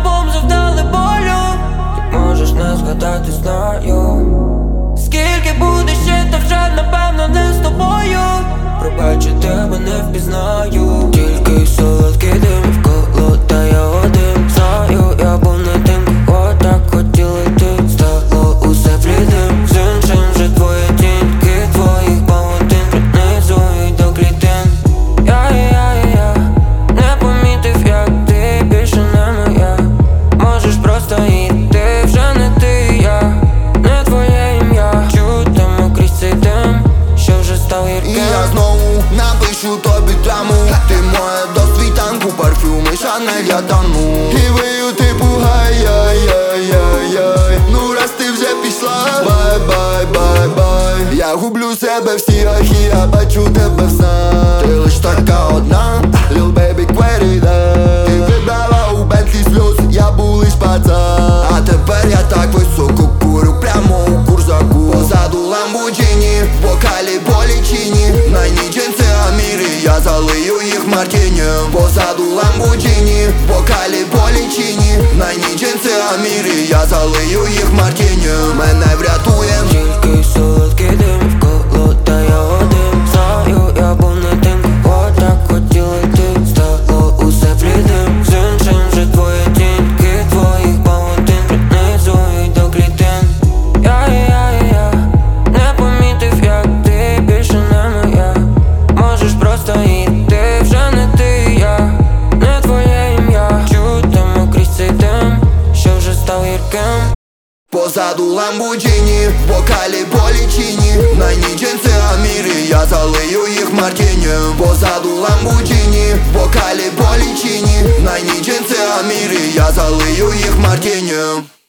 обом завдали болю. Ти можеш не згадати, знаю. Скільки буде ще, та вже напевно не з тобою. Пробач, я тебе не впізнаю. Тільки солодкий дим вколо, та я один. Знаю, я був не тим, кого так хотіли ти. Стало усе блідим, з іншим вже твоя тінь. Кид твоїх павутин пронизують до клітин. Я не помітив, як ти більше не моя. Можеш просто йти, вже не ти, я не твоє ім'я. Чутимо крізь цей дим, що вже став гірким. І я знову напишу тобі драму. Ти моя до світанку, парфюми Шанель, я тону. І вию типу гай-яй-яй-яй-яй. Ну раз ти вже пішла, бай-бай-бай-бай. Я гублю себе в сірах і я бачу тебе в снах. Ти лиш така одна, Lil baby querida. Ти вибрала у Бентлі сльоз, я був лиш пацан. А тепер я так високо курю, прямо у курзаку. Позаду Ламборджині, в бокалі болічині. На ній джинси Аміри, я залию їх мартінем. Позаду Ламборджині, в бокалі болічині. На ній джинси Аміри, я залию їх мартінем. Мене врятує тільки солодкий дим вколо, та я один. Знаю, я був не тим, кого так хотіли ти. Стало усе блідим, з іншим вже твоя тінь. Кид твоїх павутин пронизують до клітин. Я не помітив, як ти більше не моя. Можеш просто йти, вже не ти, я не твоє ім'я. Чутимо крізь цей дим, що вже став гірким. позаду Ламборджині, в бокалі болічині. На ній джинси Аміри, я залию їх мартінем. Позаду Ламборджині, в бокалі болічині. На ній джинси Аміри, я залию їх мартінем.